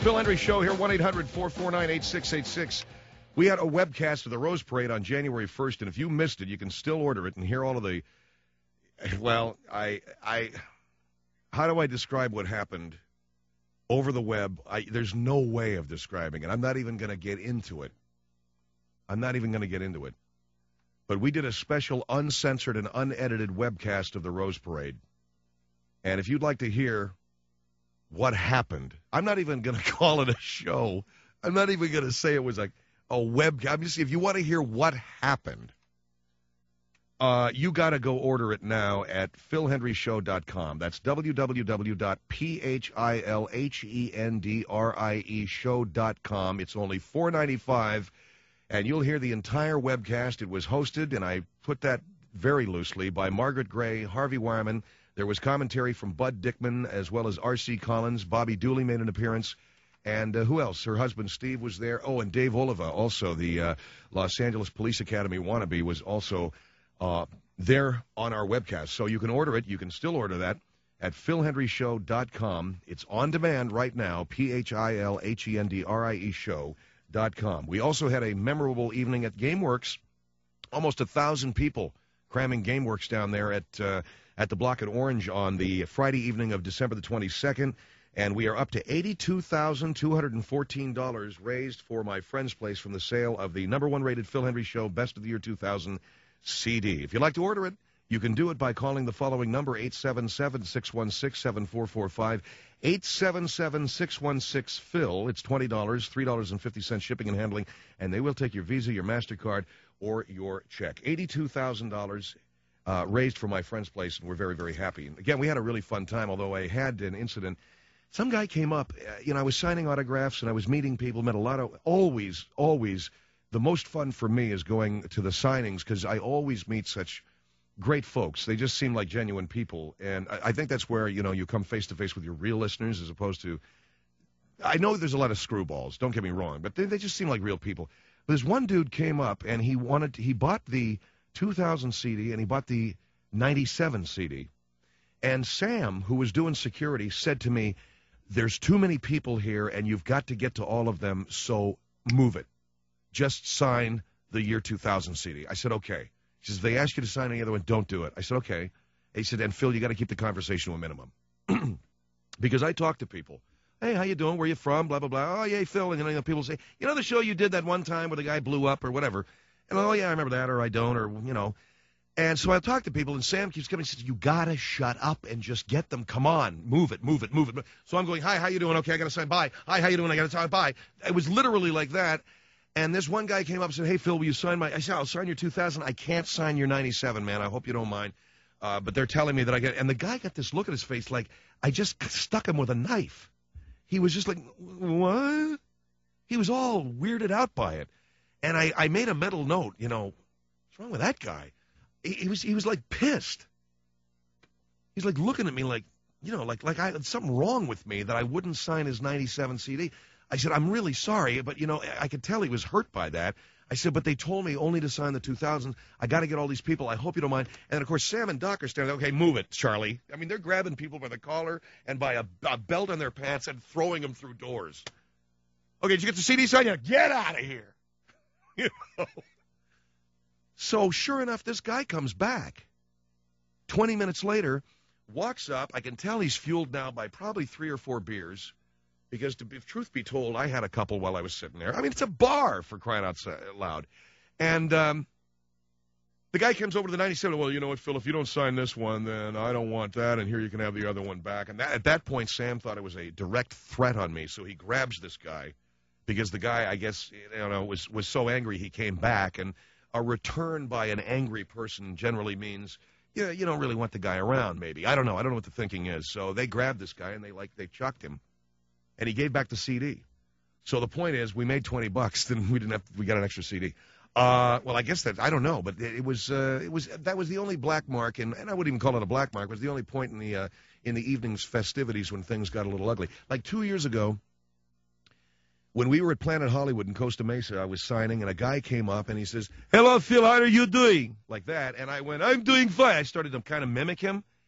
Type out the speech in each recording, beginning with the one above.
Phil Hendry Show here, 1-800-449-8686. We had a webcast of the Rose Parade on January 1st, and if you missed it, you can still order it and hear all of the, well, how do I describe what happened over the web? There's no way of describing it. I'm not even going to get into it. But we did a special uncensored and unedited webcast of the Rose Parade. And if you'd like to hear what happened, I'm not even going to call it a show. I'm not even going to say it was like a webcast. If you want to hear what happened, you got to go order it now at philhendryshow.com. That's www.philhendrie show.com. It's only $4.95, and you'll hear the entire webcast. It was hosted, and I put that very loosely, by Margaret Gray, Harvey Wireman. There was commentary from Bud Dickman, as well as R.C. Collins. Bobby Dooley made an appearance. And who else? Her husband, Steve, was there. Oh, and Dave Oliva, also the Los Angeles Police Academy wannabe, was also there on our webcast. So you can order it. You can still order that at philhendryshow.com. It's on demand right now, philhendrie show.com. We also had a memorable evening at GameWorks. Almost 1,000 people cramming GameWorks down there at the Block at Orange on the Friday evening of December the 22nd. And we are up to $82,214 raised for my friend's place from the sale of the #1 rated Phil Hendry Show Best of the Year 2000 CD. If you'd like to order it, you can do it by calling the following number, 877-616-7445, 877-616-PHIL. It's $20, $3.50 shipping and handling, and they will take your Visa, your MasterCard, or your check. $82,000 raised for my friend's place, and we're very, very happy. And again, we had a really fun time, although I had an incident. Some guy came up, I was signing autographs, and I was meeting people, met a lot of, always, the most fun for me is going to the signings, because I always meet such great folks. They just seem like genuine people, and I think that's where, you come face-to-face with your real listeners, as opposed to, I know there's a lot of screwballs, don't get me wrong, but they just seem like real people. But this one dude came up, and he bought the 2000 CD, and he bought the 97 CD, and Sam, who was doing security, said to me, "There's too many people here, and you've got to get to all of them, so move it. Just sign the year 2000 CD." I said, okay. He says, if they ask you to sign any other one, don't do it. I said, okay. He said, and Phil, you got to keep the conversation to a minimum. Because I talk to people. Hey, how you doing? Where you from? Blah, blah, blah. Oh, yeah, Phil. And people say, the show you did that one time where the guy blew up or whatever. And, oh, yeah, I remember that, or I don't, or, And so I talk to people, and Sam keeps coming and says, you got to shut up and just get them. Come on. Move it. So I'm going, hi, how you doing? Okay, I got to sign. Bye. Hi, how you doing? I got to sign. Bye. It was literally like that. And this one guy came up and said, hey, Phil, will you sign I said, I'll sign your 2000. I can't sign your 97, man. I hope you don't mind. But they're telling me that I get it. And the guy got this look at his face like I just stuck him with a knife. He was just like, what? He was all weirded out by it. And I made a mental note, what's wrong with that guy? He was like pissed. He's like looking at me like, like I had something wrong with me that I wouldn't sign his 97 CD. I said, I'm really sorry, but, I could tell he was hurt by that. I said, but they told me only to sign the 2000s. I got to get all these people. I hope you don't mind. And, of course, Sam and Doc are standing there. Okay, move it, Charlie. I mean, they're grabbing people by the collar and by a belt on their pants and throwing them through doors. Okay, did you get the CD signed? Yeah, get out of here. So, sure enough, this guy comes back. 20 minutes later, walks up. I can tell he's fueled now by probably 3 or 4 beers. Because, if truth be told, I had a couple while I was sitting there. I mean, it's a bar, for crying out loud. And the guy comes over to the 97. Well, you know what, Phil, if you don't sign this one, then I don't want that, and here you can have the other one back. And at that point, Sam thought it was a direct threat on me, so he grabs this guy. Because the guy, I guess, was so angry he came back. And a return by an angry person generally means, you don't really want the guy around, maybe. I don't know. I don't know what the thinking is. So they grabbed this guy, and they chucked him. And he gave back the CD. So the point is, we made $20. Then we got an extra CD. Well, I guess I don't know, but that was the only black mark, and I wouldn't even call it a black mark. It was the only point in the evening's festivities when things got a little ugly. Like 2 years ago, when we were at Planet Hollywood in Costa Mesa, I was signing, and a guy came up and he says, "Hello, Phil, how are you doing?" Like that, and I went, "I'm doing fine." I started to kind of mimic him.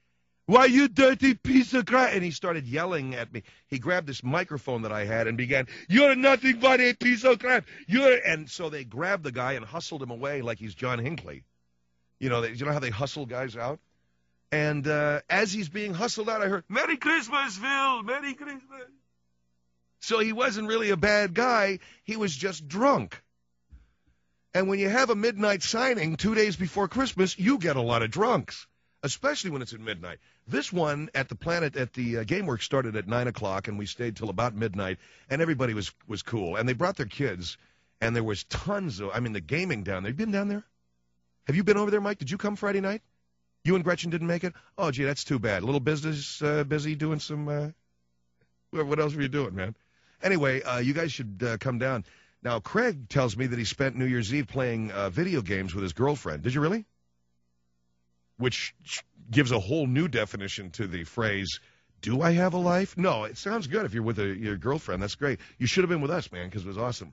Why, you dirty piece of crap? And he started yelling at me. He grabbed this microphone that I had and began, you're nothing but a piece of crap. And so they grabbed the guy and hustled him away like he's John Hinckley. You know how they hustle guys out? And as he's being hustled out, I heard, Merry Christmas, Phil, Merry Christmas. So he wasn't really a bad guy. He was just drunk. And when you have a midnight signing 2 days before Christmas, you get a lot of drunks, especially when it's at midnight. This one at the Planet at the GameWorks started at 9 o'clock, and we stayed till about midnight, and everybody was cool. And they brought their kids, and there was tons of, the gaming down there. You been down there? Have you been over there, Mike? Did you come Friday night? You and Gretchen didn't make it? Oh, gee, that's too bad. A little business busy doing some, what else were you doing, man? Anyway, you guys should come down. Now, Craig tells me that he spent New Year's Eve playing video games with his girlfriend. Did you really? Which gives a whole new definition to the phrase, do I have a life? No, it sounds good if you're with your girlfriend. That's great. You should have been with us, man, because it was awesome.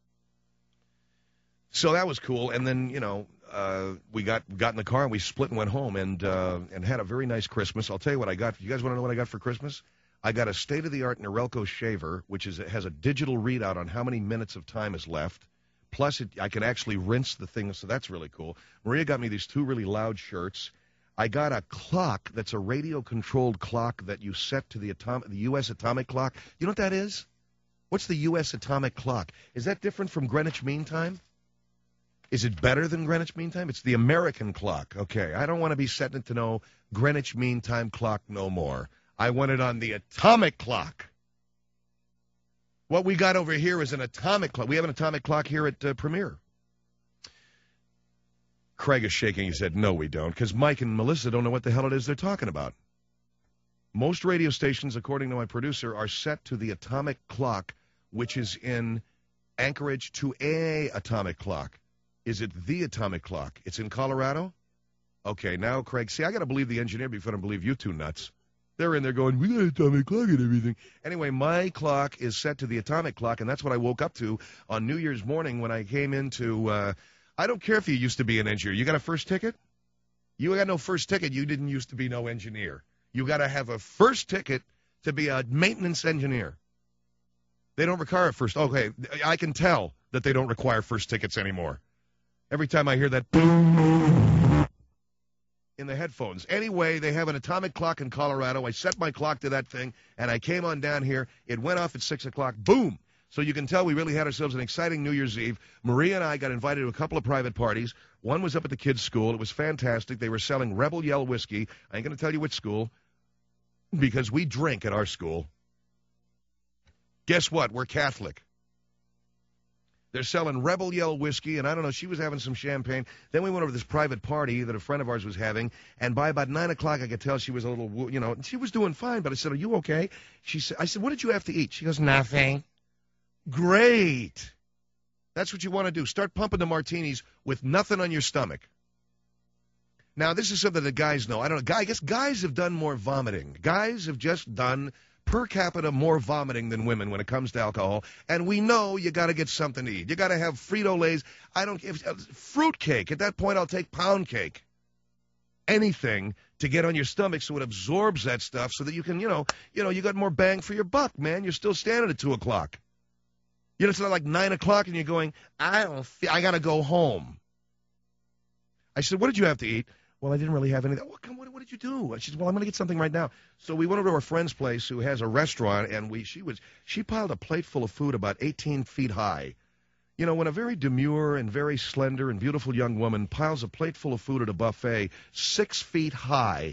So that was cool. And then, we got in the car and we split and went home and had a very nice Christmas. I'll tell you what I got. You guys want to know what I got for Christmas? I got a state-of-the-art Norelco shaver, which has a digital readout on how many minutes of time is left. Plus, I can actually rinse the thing, so that's really cool. Maria got me these two really loud shirts. I got a clock that's a radio-controlled clock that you set to the U.S. atomic clock. You know what that is? What's the U.S. atomic clock? Is that different from Greenwich Mean Time? Is it better than Greenwich Mean Time? It's the American clock. Okay, I don't want to be setting it to no Greenwich Mean Time clock no more. I want it on the atomic clock. What we got over here is an atomic clock. We have an atomic clock here at Premier. Craig is shaking his head. No, we don't, because Mike and Melissa don't know what the hell it is they're talking about. Most radio stations, according to my producer, are set to the atomic clock, which is in Anchorage to a atomic clock. Is it the atomic clock? It's in Colorado? Okay, now, Craig, see, I got to believe the engineer before I believe you two nuts. They're in there going, we got an atomic clock and everything. Anyway, my clock is set to the atomic clock, and that's what I woke up to on New Year's morning when I came into, I don't care if you used to be an engineer. You got a first ticket? You got no first ticket. You didn't used to be no engineer. You got to have a first ticket to be a maintenance engineer. They don't require a first. Okay, I can tell that they don't require first tickets anymore. Every time I hear that boom in the headphones. Anyway, they have an atomic clock in Colorado. I set my clock to that thing, and I came on down here. It went off at 6 o'clock. Boom! So you can tell we really had ourselves an exciting New Year's Eve. Maria and I got invited to a couple of private parties. One was up at the kids' school. It was fantastic. They were selling Rebel Yell whiskey. I ain't going to tell you which school, because we drink at our school. Guess what? We're Catholic. They're selling Rebel Yell whiskey, and I don't know, she was having some champagne. Then we went over to this private party that a friend of ours was having, and by about 9 o'clock, I could tell she was a little, she was doing fine, but I said, are you okay? I said, what did you have to eat? She goes, nothing. Great. That's what you want to do. Start pumping the martinis with nothing on your stomach. Now, this is something that guys know. I don't know. I guess guys have done more vomiting. Guys have just done per capita more vomiting than women when it comes to alcohol, and we know you got to get something to eat. You got to have Frito-Lays. Fruitcake. At that point, I'll take pound cake. Anything to get on your stomach so it absorbs that stuff so that you can, you got more bang for your buck, man. You're still standing at 2 o'clock. It's not like 9 o'clock and you're going, I got to go home. I said, what did you have to eat? Well, I didn't really have anything. Well, what did you do? She said, well, I'm going to get something right now. So we went over to our friend's place who has a restaurant, and she piled a plate full of food about 18 feet high. When a very demure and very slender and beautiful young woman piles a plate full of food at a buffet 6 feet high,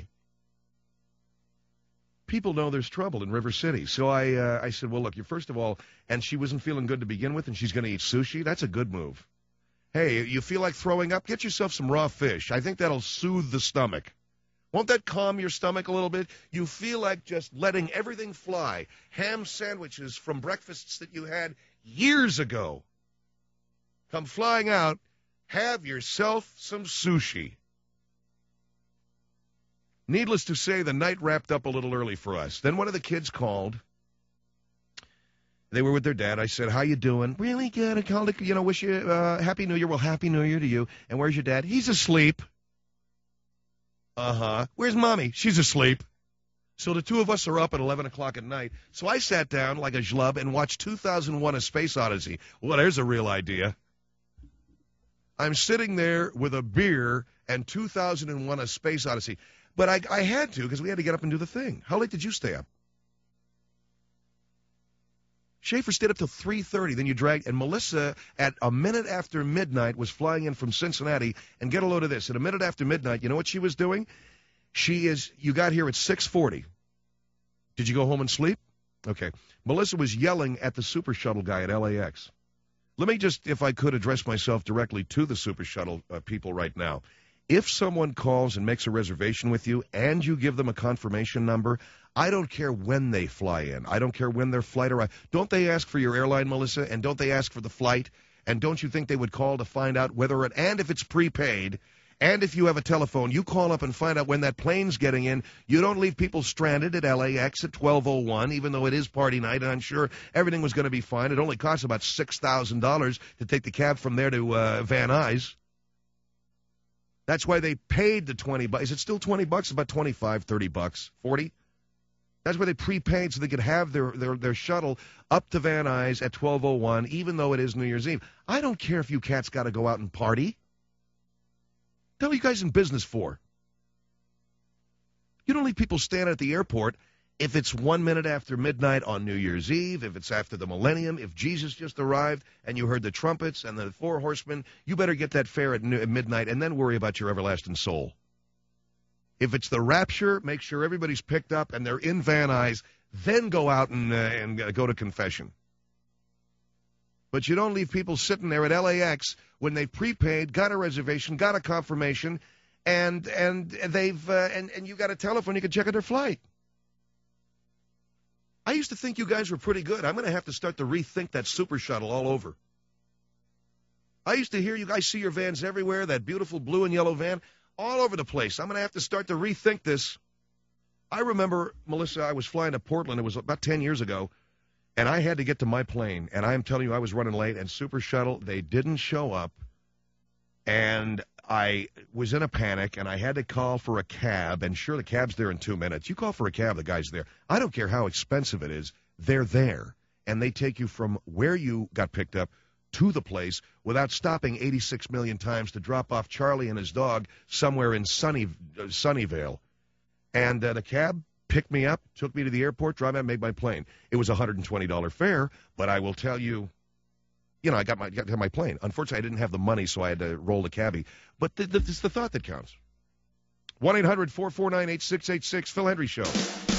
people know there's trouble in River City. So I said, well, look, first of all, and she wasn't feeling good to begin with, and she's going to eat sushi. That's a good move. Hey, you feel like throwing up? Get yourself some raw fish. I think that'll soothe the stomach. Won't that calm your stomach a little bit? You feel like just letting everything fly. Ham sandwiches from breakfasts that you had years ago come flying out. Have yourself some sushi. Needless to say, the night wrapped up a little early for us. Then one of the kids called. They were with their dad. I said, how you doing? Really good. I called to, wish you Happy New Year. Well, Happy New Year to you. And where's your dad? He's asleep. Where's Mommy? She's asleep. So the two of us are up at 11 o'clock at night. So I sat down like a schlub and watched 2001: A Space Odyssey. Well, there's a real idea. I'm sitting there with a beer and 2001: A Space Odyssey. But I had to because we had to get up and do the thing. How late did you stay up? Schaefer stayed up till 3:30. Then you dragged, and Melissa at a minute after midnight was flying in from Cincinnati. And get a load of this. At a minute after midnight, you know what she was doing? You got here at 6:40. Did you go home and sleep? Okay. Melissa was yelling at the Super Shuttle guy at LAX. Let me just, if I could, address myself directly to the Super Shuttle people right now. If someone calls and makes a reservation with you and you give them a confirmation number, I don't care when they fly in. I don't care when their flight arrives. Don't they ask for your airline, Melissa? And don't they ask for the flight? And don't you think they would call to find out whether and if it's prepaid, and if you have a telephone, you call up and find out when that plane's getting in. You don't leave people stranded at LAX at 12:01, even though it is party night, and I'm sure everything was going to be fine. It only costs about $6,000 to take the cab from there to Van Nuys. That's why they paid the $20. Is it still $20? About $25, $30, $40? That's why they prepaid so they could have their shuttle up to Van Nuys at 12:01, even though it is New Year's Eve. I don't care if you cats got to go out and party. What are you guys in business for? You don't leave people standing at the airport if it's 1 minute after midnight on New Year's Eve, if it's after the millennium, if Jesus just arrived and you heard the trumpets and the four horsemen. You better get that fare at midnight and then worry about your everlasting soul. If it's the rapture, make sure everybody's picked up and they're in Van Nuys, then go out and go to confession. But you don't leave people sitting there at LAX when they prepaid, got a reservation, got a confirmation, and you got a telephone you can check out their flight. I used to think you guys were pretty good. I'm going to have to start to rethink that Super Shuttle all over. I used to hear you guys see your vans everywhere, that beautiful blue and yellow van, all over the place. I'm going to have to start to rethink this. I remember, Melissa, I was flying to Portland. It was about 10 years ago. And I had to get to my plane, and I'm telling you, I was running late, and Super Shuttle, they didn't show up, and I was in a panic, and I had to call for a cab, and sure, the cab's there in 2 minutes. You call for a cab, the guy's there. I don't care how expensive it is. They're there, and they take you from where you got picked up to the place without stopping 86 million times to drop off Charlie and his dog somewhere in Sunnyvale. And the cab picked me up, took me to the airport, drove out, made my plane. It was a $120 fare, but I will tell you, I got my plane. Unfortunately, I didn't have the money, so I had to roll the cabbie. But it's the thought that counts. 1-800-449-8686, Phil Hendrie Show.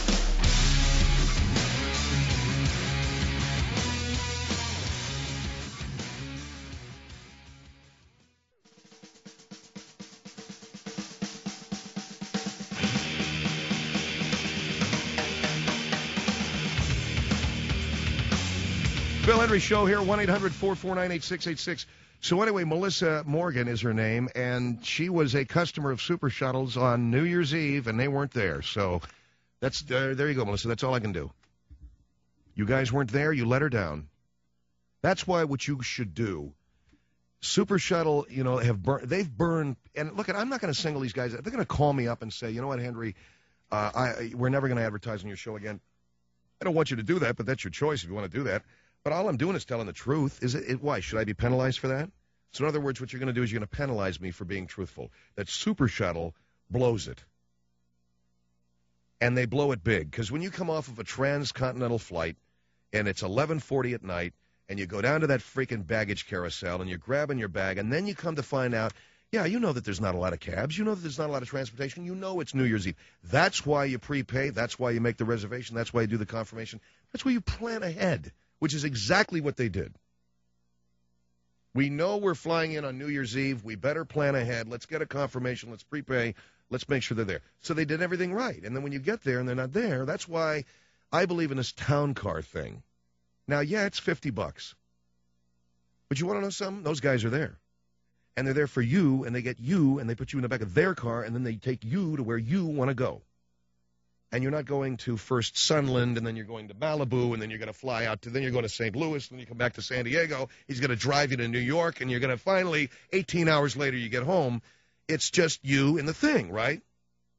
Phil Hendrie Show here, 1-800-449-8686. So anyway, Melissa Morgan is her name, and she was a customer of Super Shuttles on New Year's Eve, and they weren't there. So that's there you go, Melissa. That's all I can do. You guys weren't there. You let her down. That's why what you should do, Super Shuttle, they've burned. And look, I'm not going to single these guys. They're going to call me up and say, you know what, Hendrie, we're never going to advertise on your show again. I don't want you to do that, but that's your choice if you want to do that. But all I'm doing is telling the truth. Why? Should I be penalized for that? So in other words, what you're going to do is you're going to penalize me for being truthful. That Super Shuttle blows it. And they blow it big. Because when you come off of a transcontinental flight, and it's 11:40 at night, and you go down to that freaking baggage carousel, and you're grabbing your bag, and then you come to find out, yeah, you know that there's not a lot of cabs. You know that there's not a lot of transportation. You know it's New Year's Eve. That's why you prepay. That's why you make the reservation. That's why you do the confirmation. That's why you plan ahead. Which is exactly what they did. We know we're flying in on New Year's Eve. We better plan ahead. Let's get a confirmation. Let's prepay. Let's make sure they're there. So they did everything right. And then when you get there and they're not there, that's why I believe in this town car thing. Now, yeah, it's $50. But you want to know something? Those guys are there. And they're there for you, and they get you, and they put you in the back of their car, and then they take you to where you want to go. And you're not going to first Sunland, and then you're going to Malibu, and then you're going to fly out then you're going to St. Louis, and then you come back to San Diego. He's going to drive you to New York, and you're going to finally, 18 hours later, you get home. It's just you and the thing, right?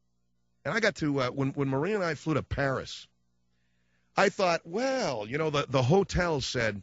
And I got to, when Maria and I flew to Paris, I thought, well, the hotel said,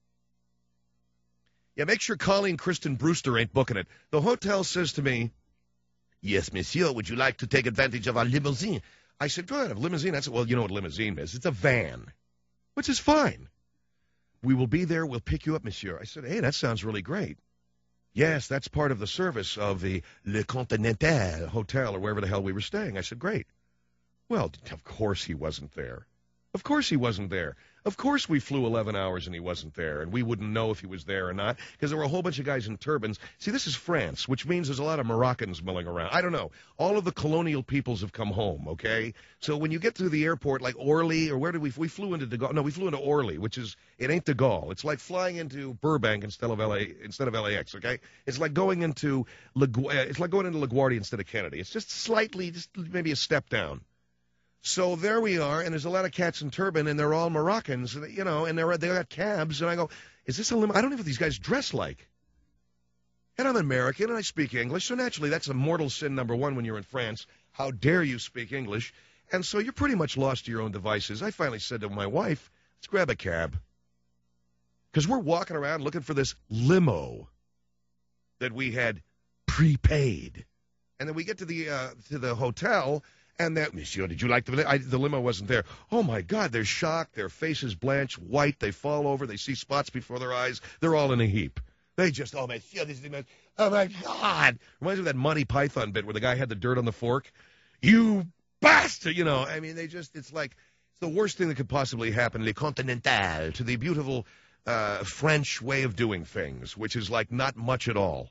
yeah, make sure Colleen Kristen Brewster ain't booking it. The hotel says to me, yes, monsieur, would you like to take advantage of our limousine? I said, go ahead, a limousine. I said, well, you know what a limousine is. It's a van, which is fine. We will be there. We'll pick you up, monsieur. I said, hey, that sounds really great. Yes, that's part of the service of the Le Continental Hotel or wherever the hell we were staying. I said, great. Well, of course he wasn't there. Of course he wasn't there. Of course we flew 11 hours and he wasn't there, and we wouldn't know if he was there or not, because there were a whole bunch of guys in turbans. See, this is France, which means there's a lot of Moroccans milling around. I don't know. All of the colonial peoples have come home, okay? So when you get to the airport, like Orly, or where did we flew into De Gaulle. No, we flew into Orly, which is, it ain't De Gaulle. It's like flying into Burbank instead of LAX, okay? It's like going into LaGuardia instead of Kennedy. It's just slightly, just maybe a step down. So there we are, and there's a lot of cats in turban, and they're all Moroccans, and they got cabs, and I go, is this a limo? I don't know what these guys dress like. And I'm American, and I speak English, so naturally that's a mortal sin number one when you're in France. How dare you speak English? And so you're pretty much lost to your own devices. I finally said to my wife, let's grab a cab. Because we're walking around looking for this limo that we had prepaid. And then we get to the hotel, and that, monsieur, did you like the limo wasn't there. Oh, my God, they're shocked. Their faces blanch, white. They fall over. They see spots before their eyes. They're all in a heap. They just, oh, monsieur, oh, my God. Reminds me of that Monty Python bit where the guy had the dirt on the fork. You bastard, I mean, it's like, it's the worst thing that could possibly happen, Le Continental, to the beautiful French way of doing things, which is like not much at all.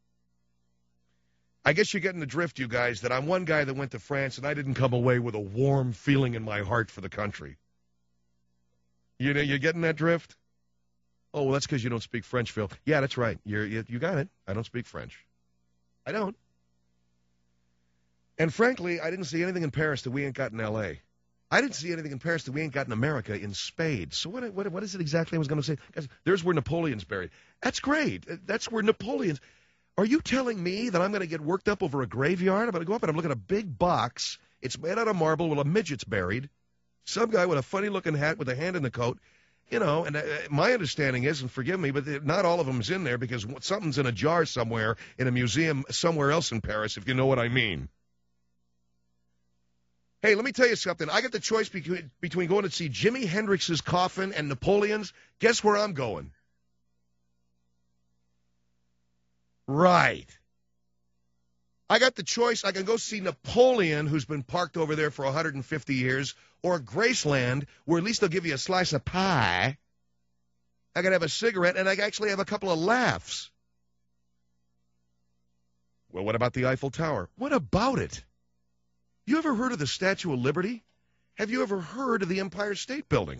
I guess you're getting the drift, you guys, that I'm one guy that went to France and I didn't come away with a warm feeling in my heart for the country. You're getting that drift? Oh, well, that's because you don't speak French, Phil. Yeah, that's right. You got it. I don't speak French. I don't. And frankly, I didn't see anything in Paris that we ain't got in L.A. I didn't see anything in Paris that we ain't got in America in spades. So what is it exactly I was going to say? Guys, there's where Napoleon's buried. That's great. That's where Napoleon's... Are you telling me that I'm going to get worked up over a graveyard? I'm going to go up and I'm looking at a big box. It's made out of marble with a midget's buried. Some guy with a funny-looking hat with a hand in the coat. And my understanding is, and forgive me, but not all of them's in there because something's in a jar somewhere in a museum somewhere else in Paris, if you know what I mean. Hey, let me tell you something. I got the choice between going to see Jimi Hendrix's coffin and Napoleon's. Guess where I'm going? Right. I got the choice. I can go see Napoleon, who's been parked over there for 150 years, or Graceland, where at least they'll give you a slice of pie. I can have a cigarette, and I can actually have a couple of laughs. Well, what about the Eiffel Tower? What about it? You ever heard of the Statue of Liberty? Have you ever heard of the Empire State Building?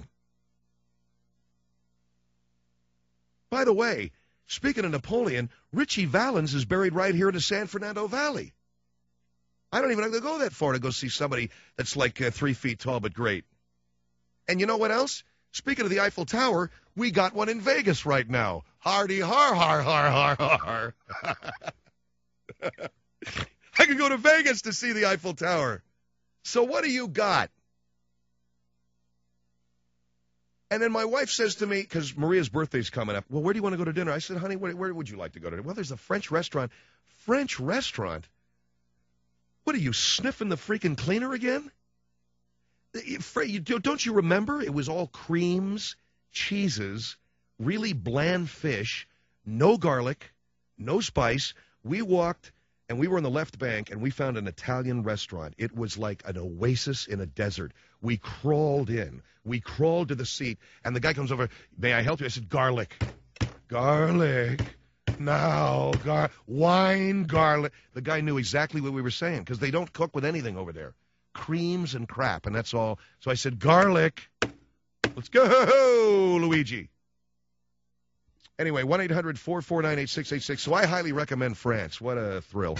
By the way, speaking of Napoleon, Richie Valens is buried right here in the San Fernando Valley. I don't even have to go that far to go see somebody that's like 3 feet tall but great. And you know what else? Speaking of the Eiffel Tower, we got one in Vegas right now. Hardy har har har har har. I could go to Vegas to see the Eiffel Tower. So what do you got? And then my wife says to me, because Maria's birthday's coming up, well, where do you want to go to dinner? I said, honey, where would you like to go to dinner? Well, there's a French restaurant. French restaurant? What, are you sniffing the freaking cleaner again? Don't you remember? It was all creams, cheeses, really bland fish, no garlic, no spice. We walked, and we were on the left bank, and we found an Italian restaurant. It was like an oasis in a desert. We crawled in. We crawled to the seat, and the guy comes over, may I help you? I said, garlic. Garlic. Now, wine, garlic. The guy knew exactly what we were saying, because they don't cook with anything over there. Creams and crap, and that's all. So I said, garlic. Let's go, Luigi. Anyway, 1-800-449-8686. So I highly recommend France. What a thrill.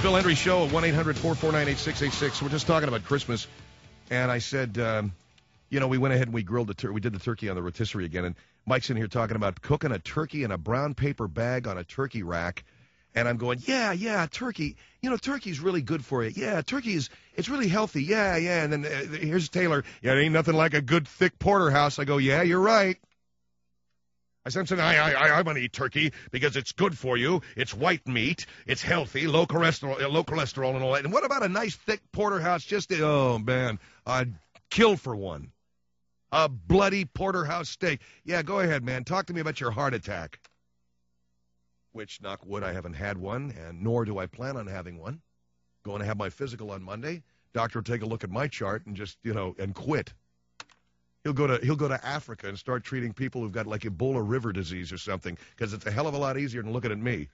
Bill Henry Show at 1-800-449-8686. We're just talking about Christmas, and I said, we went ahead and we grilled we did the turkey on the rotisserie again, and Mike's in here talking about cooking a turkey in a brown paper bag on a turkey rack, and I'm going, yeah, turkey. Turkey's really good for you. Yeah, it's really healthy. Yeah, and then here's Taylor. Yeah, it ain't nothing like a good thick porterhouse. I go, yeah, you're right. I said, I'm going to eat turkey because it's good for you. It's white meat. It's healthy, low cholesterol and all that. And what about a nice thick porterhouse? Oh, man, I'd kill for one. A bloody porterhouse steak. Yeah, go ahead, man. Talk to me about your heart attack. Which, knock wood, I haven't had one, and nor do I plan on having one. Going to have my physical on Monday. Doctor will take a look at my chart and just, and quit. He'll go to Africa and start treating people who've got like Ebola river disease or something, because it's a hell of a lot easier than looking at me.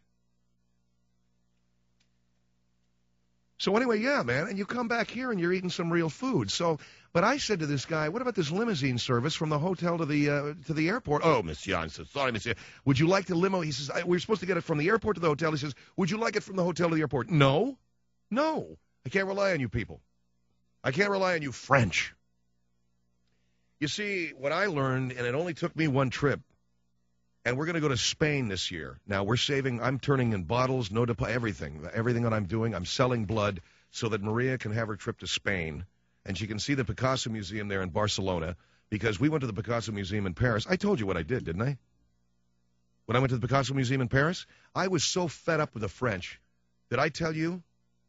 So anyway, yeah, man, and you come back here and you're eating some real food. But I said to this guy, what about this limousine service from the hotel to the airport? Oh, monsieur, I'm so sorry, monsieur. Would you like the limo? He says, we're supposed to get it from the airport to the hotel. He says, would you like it from the hotel to the airport? No. I can't rely on you people. I can't rely on you French. You see, what I learned, and it only took me one trip, and we're going to go to Spain this year. Now, I'm turning in bottles, everything that I'm doing. I'm selling blood so that Maria can have her trip to Spain, and she can see the Picasso Museum there in Barcelona, because we went to the Picasso Museum in Paris. I told you what I did, didn't I? When I went to the Picasso Museum in Paris, I was so fed up with the French. Did I tell you?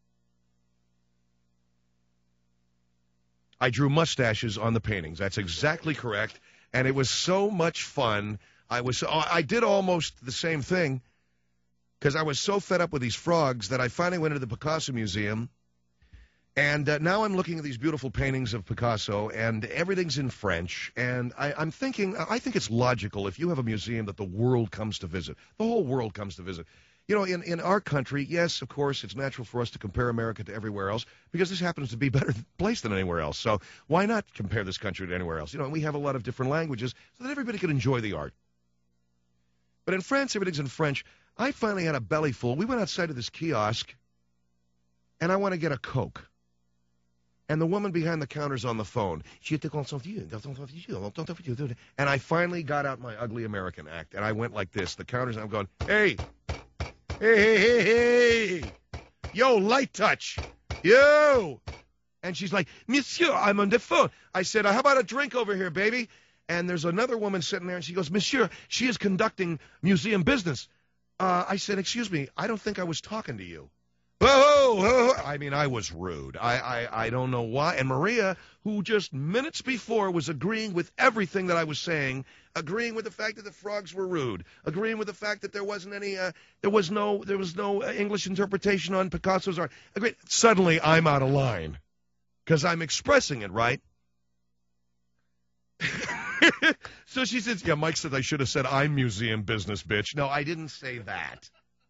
I drew mustaches on the paintings. That's exactly correct. And it was so much fun. I did almost the same thing because I was so fed up with these frogs that I finally went into the Picasso Museum. And now I'm looking at these beautiful paintings of Picasso, and everything's in French. And I think it's logical if you have a museum that the world comes to visit. The whole world comes to visit. In our country, yes, of course, it's natural for us to compare America to everywhere else because this happens to be a better place than anywhere else. So why not compare this country to anywhere else? We have a lot of different languages so that everybody can enjoy the art. But in France, everything's in French. I finally had a belly full. We went outside of this kiosk, and I want to get a Coke. And the woman behind the counter's on the phone. And I finally got out my ugly American act, and I went like this. The counter's, and I'm going, hey. Hey. Yo, light touch. Yo. And she's like, monsieur, I'm on the phone. I said, how about a drink over here, baby? And there's another woman sitting there, and she goes, monsieur, she is conducting museum business. I said, excuse me, I don't think I was talking to you. Whoa. I mean, I was rude. I don't know why. And Maria, who just minutes before was agreeing with everything that I was saying, agreeing with the fact that the frogs were rude, agreeing with the fact that there was no English interpretation on Picasso's art. Suddenly, I'm out of line because I'm expressing it, right? So she says, yeah, Mike said I should have said I'm museum business, bitch. No, I didn't say that.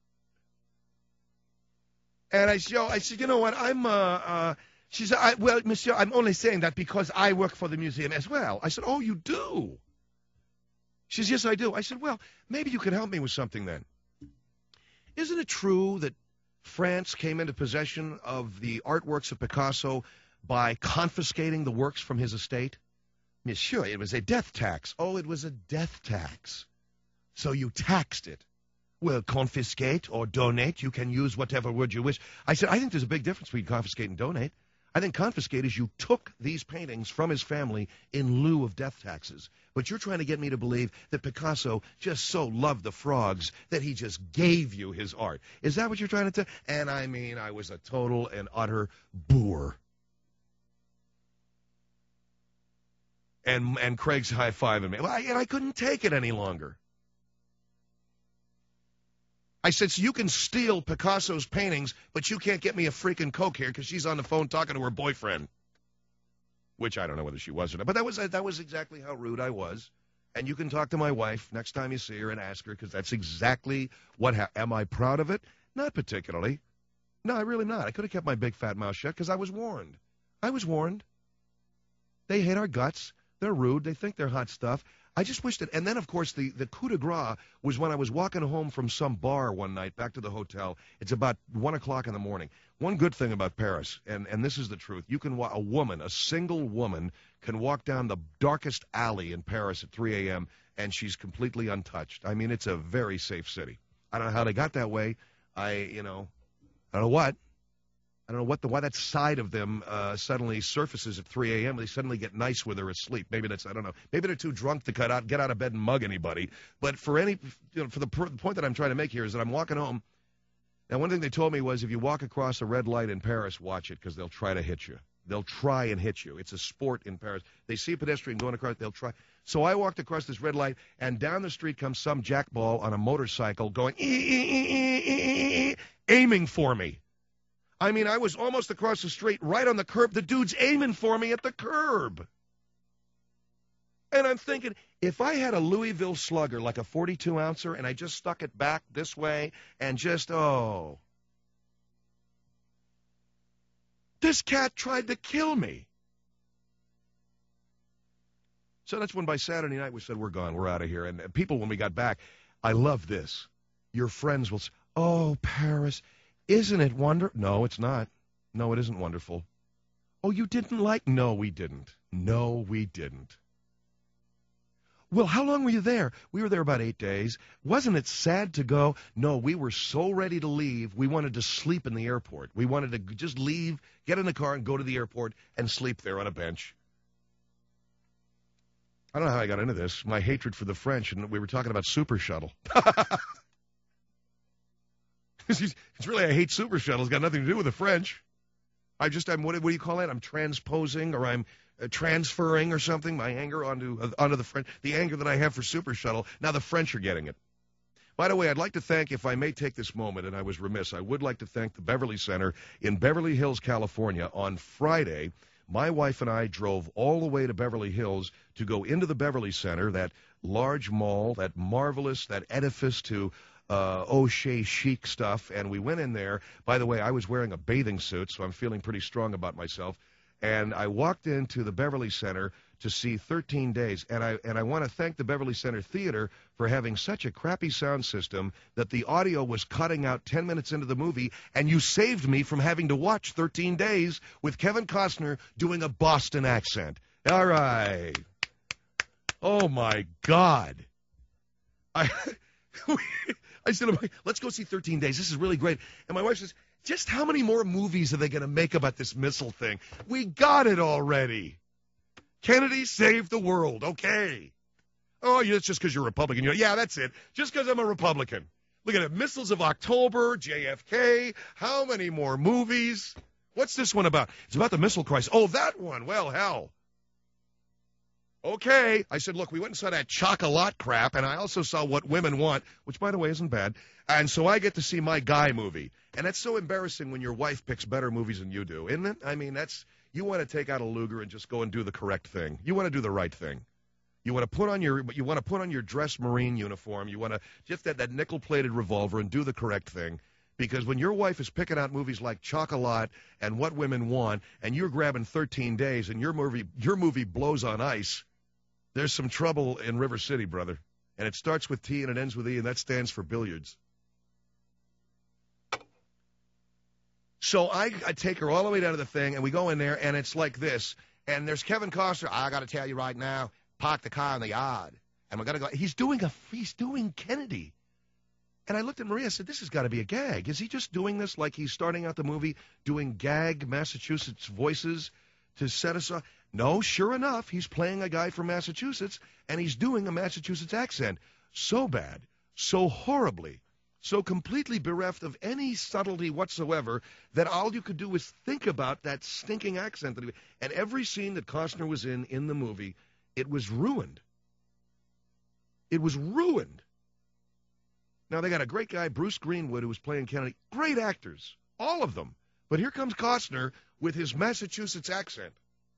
And I said, you know what, she said, well, monsieur, I'm only saying that because I work for the museum as well. I said, oh, you do? She says, yes, I do. I said, well, maybe you could help me with something then. Isn't it true that France came into possession of the artworks of Picasso by confiscating the works from his estate? Monsieur, it was a death tax. Oh, it was a death tax. So you taxed it. Well, confiscate or donate, you can use whatever word you wish. I said, I think there's a big difference between confiscate and donate. I think confiscate is you took these paintings from his family in lieu of death taxes. But you're trying to get me to believe that Picasso just so loved the frogs that he just gave you his art. Is that what you're trying to tell? And I mean, I was a total and utter boor. And Craig's high-fiving me. And I couldn't take it any longer. I said, so you can steal Picasso's paintings, but you can't get me a freaking Coke here because she's on the phone talking to her boyfriend. Which I don't know whether she was or not. But that was exactly how rude I was. And you can talk to my wife next time you see her and ask her because that's exactly what happened. Am I proud of it? Not particularly. No, I'm really not. I could have kept my big fat mouth shut because I was warned. I was warned. They hate our guts. They're rude. They think they're hot stuff. I just wished it. And then, of course, the coup de grace was when I was walking home from some bar one night back to the hotel. It's about 1 o'clock in the morning. One good thing about Paris, and this is the truth, you can a single woman can walk down the darkest alley in Paris at 3 a.m., and she's completely untouched. I mean, it's a very safe city. I don't know how they got that way. I don't know what. I don't know why that side of them suddenly surfaces at 3 a.m. They suddenly get nice when they're asleep. Maybe that's, I don't know. Maybe they're too drunk to get out of bed and mug anybody. But for the point that I'm trying to make here is that I'm walking home. Now, one thing they told me was if you walk across a red light in Paris, watch it because they'll try to hit you. They'll try and hit you. It's a sport in Paris. They see a pedestrian going across, they'll try. So I walked across this red light, and down the street comes some jackball on a motorcycle going, aiming for me. I mean, I was almost across the street, right on the curb. The dude's aiming for me at the curb. And I'm thinking, if I had a Louisville Slugger, like a 42-ouncer, and I just stuck it back this way and just, this cat tried to kill me. So that's when by Saturday night we said, we're gone, we're out of here. And people, when we got back, I love this. Your friends will say, oh, Paris, isn't it wonderful? No, it's not. No, it isn't wonderful. Oh, you didn't like? No, we didn't. No, we didn't. Well, how long were you there? We were there about 8 days. Wasn't it sad to go? No, we were so ready to leave, we wanted to sleep in the airport. We wanted to just leave, get in the car, and go to the airport and sleep there on a bench. I don't know how I got into this. My hatred for the French, and we were talking about Super Shuttle. It's really, I hate Super Shuttle. It's got nothing to do with the French. I'm what do you call it? I'm transposing, or I'm transferring or something, my anger onto the French, the anger that I have for Super Shuttle. Now the French are getting it. By the way, I'd like to thank, if I may take this moment, and I was remiss, I would like to thank the Beverly Center in Beverly Hills, California. On Friday, my wife and I drove all the way to Beverly Hills to go into the Beverly Center, that large mall, that marvelous, that edifice to O'Shea chic stuff, and we went in there. By the way, I was wearing a bathing suit, so I'm feeling pretty strong about myself. And I walked into the Beverly Center to see 13 Days, and I want to thank the Beverly Center Theater for having such a crappy sound system that the audio was cutting out 10 minutes into the movie, and you saved me from having to watch 13 Days with Kevin Costner doing a Boston accent. All right. Oh, my God. I said, let's go see 13 Days. This is really great. And my wife says, just how many more movies are they going to make about this missile thing? We got it already. Kennedy saved the world. Okay. Oh, it's just because you're a Republican. Yeah, that's it. Just because I'm a Republican. Look at it. Missiles of October, JFK. How many more movies? What's this one about? It's about the missile crisis. Oh, that one. Well, hell. Okay. I said, look, we went and saw that Chocolat crap, and I also saw What Women Want, which, by the way, isn't bad. And so I get to see my guy movie. And that's so embarrassing when your wife picks better movies than you do, isn't it? I mean, you want to take out a Luger and just go and do the correct thing. You want to do the right thing. You want to put on your dress Marine uniform. You want to just that nickel-plated revolver and do the correct thing. Because when your wife is picking out movies like Chocolat and What Women Want, and you're grabbing 13 Days, and your movie blows on ice, there's some trouble in River City, brother. And it starts with T and it ends with E, and that stands for billiards. So I take her all the way down to the thing, and we go in there, and it's like this. And there's Kevin Costner. I got to tell you right now, park the car in the yard. And we're going to go. He's doing Kennedy. And I looked at Maria and said, this has got to be a gag. Is he just doing this like he's starting out the movie doing gag Massachusetts voices to set us up? No, sure enough, he's playing a guy from Massachusetts, and he's doing a Massachusetts accent. So bad, so horribly, so completely bereft of any subtlety whatsoever that all you could do was think about that stinking accent. And every scene that Costner was in the movie, it was ruined. It was ruined. Now, they got a great guy, Bruce Greenwood, who was playing Kennedy. Great actors, all of them. But here comes Costner with his Massachusetts accent.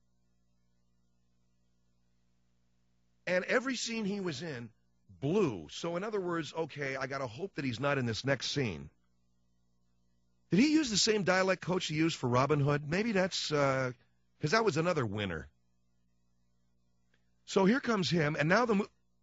And every scene he was in blew. So in other words, okay, I got to hope that he's not in this next scene. Did he use the same dialect coach he used for Robin Hood? Maybe that's because that was another winner. So here comes him, and now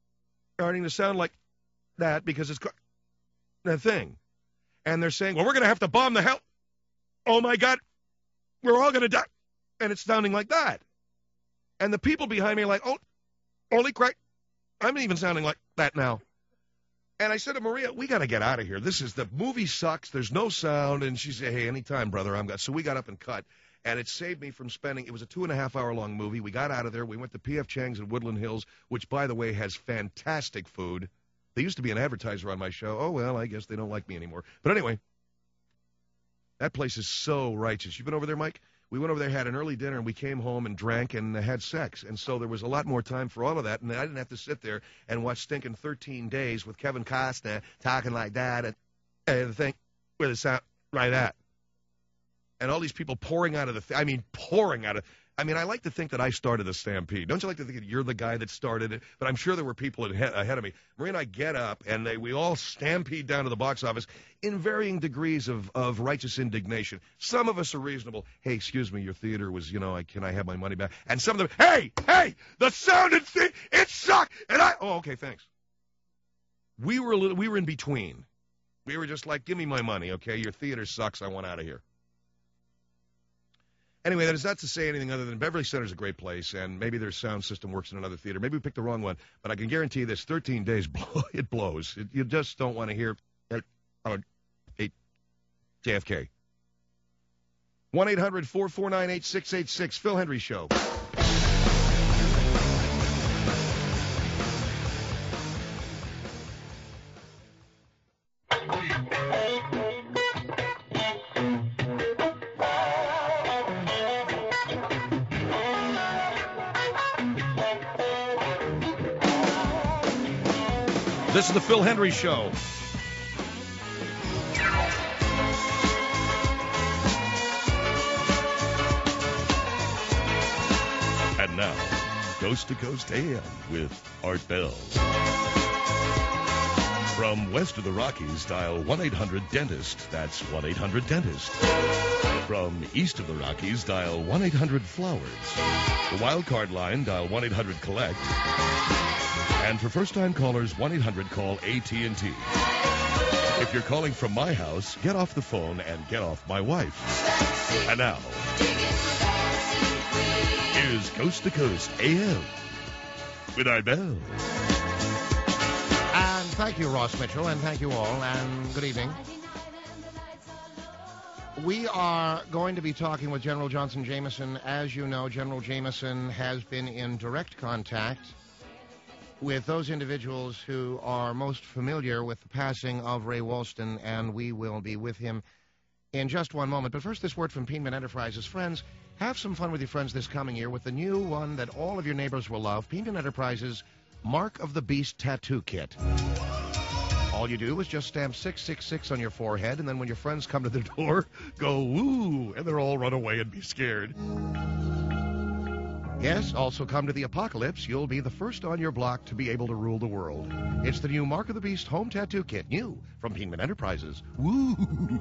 starting to sound like that because it's a thing. And they're saying, well, we're going to have to bomb the hell. Oh, my God. We're all going to die. And it's sounding like that. And the people behind me are like, oh, holy crap. I'm even sounding like that now. And I said to Maria, we got to get out of here. The movie sucks. There's no sound. And she said, hey, anytime, brother. So we got up and cut. And it saved me from spending, it was a 2.5-hour-long movie. We got out of there. We went to P.F. Chang's in Woodland Hills, which, by the way, has fantastic food. They used to be an advertiser on my show. Oh, well, I guess they don't like me anymore. But anyway, that place is so righteous. You been over there, Mike? We went over there, had an early dinner, and we came home and drank and had sex. And so there was a lot more time for all of that, and I didn't have to sit there and watch stinking 13 Days with Kevin Costner talking like that and the thing with the sound like that. And all these people pouring out of I like to think that I started the stampede. Don't you like to think that you're the guy that started it? But I'm sure there were people ahead of me. Maria and I get up, and we all stampede down to the box office in varying degrees of righteous indignation. Some of us are reasonable. Hey, excuse me, your theater was, can I have my money back? And some of them, hey, the sound and it sucked. And okay, thanks. We were in between. We were just like, give me my money, okay? Your theater sucks. I want out of here. Anyway, that is not to say anything other than Beverly Center is a great place, and maybe their sound system works in another theater. Maybe we picked the wrong one, but I can guarantee this: 13 Days, it blows. You just don't want to hear JFK. 1-800-449-8686, Phil Hendry Show. This is the Phil Hendry Show. And now, Coast to Coast AM with Art Bell. From west of the Rockies, dial 1-800-DENTIST. That's 1-800-DENTIST. From east of the Rockies, dial 1-800-FLOWERS. The wild card line, dial 1-800-COLLECT. And for first-time callers, 1-800-CALL-AT&T. If you're calling from my house, get off the phone and get off my wife. And now, here's Coast to Coast AM with Art Bell. And thank you, Ross Mitchell, and thank you all, and good evening. We are going to be talking with General Johnson Jameson. As you know, General Jameson has been in direct contact with those individuals who are most familiar with the passing of Ray Walston, and we will be with him in just one moment. But first, this word from Penman Enterprises. Friends, have some fun with your friends this coming year with the new one that all of your neighbors will love, Penman Enterprises Mark of the Beast Tattoo Kit. All you do is just stamp 666 on your forehead, and then when your friends come to the door, go, woo, and they'll all run away and be scared. Yes, also come to the apocalypse. You'll be the first on your block to be able to rule the world. It's the new Mark of the Beast Home Tattoo Kit, new from Penman Enterprises. Woo!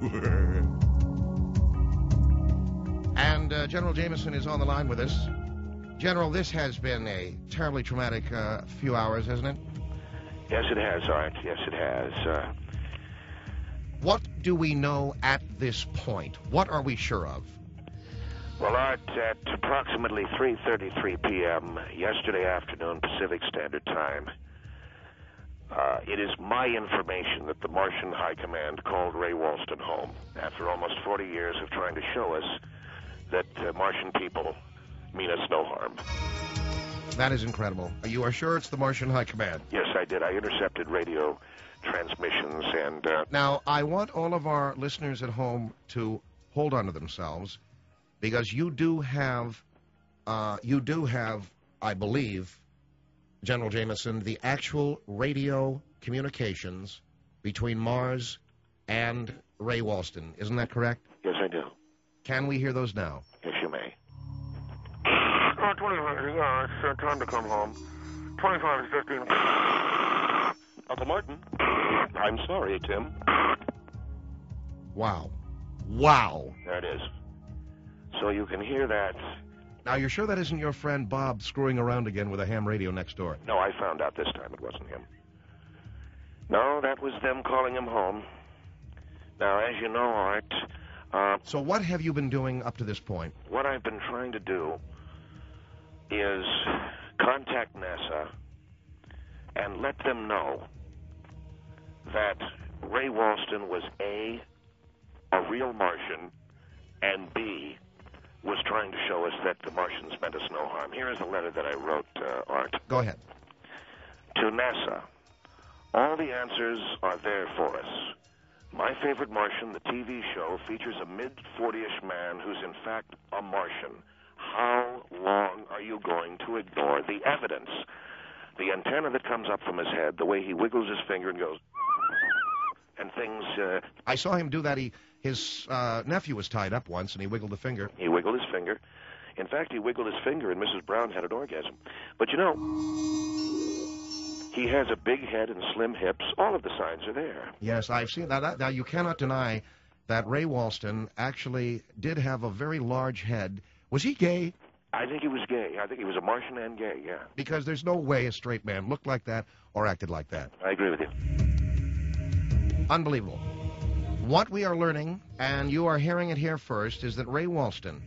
And General Jameson is on the line with us. General, this has been a terribly traumatic few hours, hasn't it? Yes, it has, Art. Yes, it has. What do we know at this point? What are we sure of? Well, Art, at approximately 3:33 p.m. yesterday afternoon Pacific Standard Time, it is my information that the Martian High Command called Ray Walston home after almost 40 years of trying to show us that Martian people mean us no harm. That is incredible. You are sure it's the Martian High Command? Yes, I did. I intercepted radio transmissions and... Now, I want all of our listeners at home to hold on to themselves, because you do have, I believe, General Jameson, the actual radio communications between Mars and Ray Walston. Isn't that correct? Yes, I do. Can we hear those now? Yes, you may. 25, it's time to come home. 25 is 15. Uncle Martin. I'm sorry, Tim. Wow. Wow. There it is. So you can hear that. Now, you're sure that isn't your friend Bob screwing around again with a ham radio next door? No, I found out this time it wasn't him. No, that was them calling him home. Now, as you know, Art, So what have you been doing up to this point? what I've been trying to do is contact NASA and let them know that Ray Walston was A, a real Martian, and B, was trying to show us that the Martians meant us no harm. Here is a letter that I wrote, Art. Go ahead. To NASA, all the answers are there for us. My Favorite Martian, the TV show, features a mid-40ish man who's in fact a Martian. How long are you going to ignore the evidence? The antenna that comes up from his head, the way he wiggles his finger and goes, and things, I saw him do that. His nephew was tied up once, and he wiggled the finger. he wiggled his finger. In fact, he wiggled his finger, and Mrs. Brown had an orgasm. But you know, he has a big head and slim hips. All of the signs are there. Yes, I've seen that. Now, you cannot deny that Ray Walston actually did have a very large head. Was he gay? I think he was gay. I think he was a Martian and gay, yeah. Because there's no way a straight man looked like that or acted like that. I agree with you. Unbelievable. What we are learning, and you are hearing it here first, is that Ray Walston,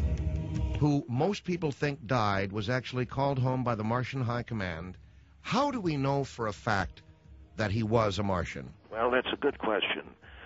who most people think died, was actually called home by the Martian High Command. How do we know for a fact that he was a Martian? Well, that's a good question.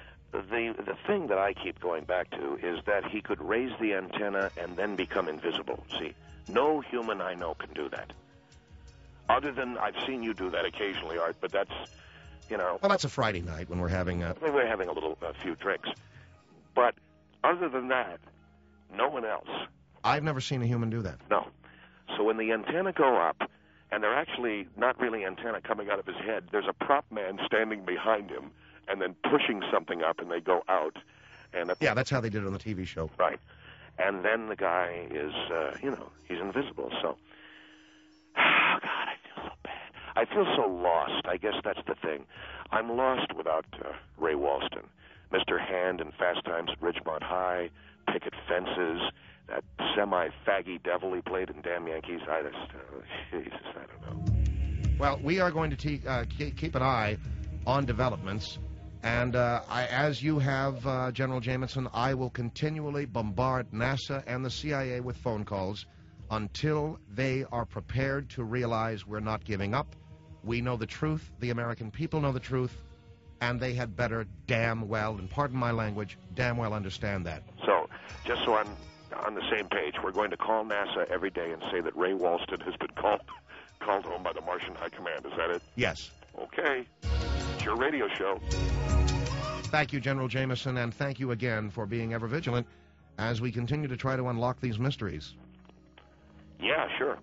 The thing that I keep going back to is that he could raise the antenna and then become invisible. See, no human I know can do that. Other than I've seen you do that occasionally, Art, but that's, you know... Well, that's a Friday night when we're having a... We're having a few drinks. But other than that, no one else. I've never seen a human do that. No. So when the antenna go up, and they're actually not really antenna coming out of his head, there's a prop man standing behind him, and then pushing something up, and they go out. And Yeah, that's how they did it on the TV show. Right. And then the guy is, he's invisible. So, oh, God, I feel so bad. I feel so lost. I guess that's the thing. I'm lost without Ray Walston. Mr. Hand and Fast Times at Ridgemont High, Picket Fences, that semi-faggy devil he played in Damn Yankees. I don't know. Well, we are going to keep an eye on developments. And as you have, General Jameson, I will continually bombard NASA and the CIA with phone calls until they are prepared to realize we're not giving up. We know the truth. The American people know the truth. And they had better damn well, and pardon my language, damn well understand that. So, just so I'm on the same page, we're going to call NASA every day and say that Ray Walston has been called home by the Martian High Command. Is that it? Yes. Okay. It's your radio show. Thank you, General Jameson, and thank you again for being ever vigilant as we continue to try to unlock these mysteries. Yeah, sure.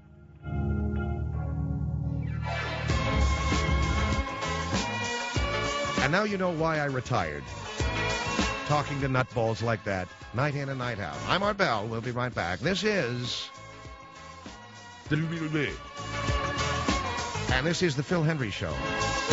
And now you know why I retired. Talking to nutballs like that, night in and night out. I'm Art Bell. We'll be right back. This is... And this is the Phil Hendry Show.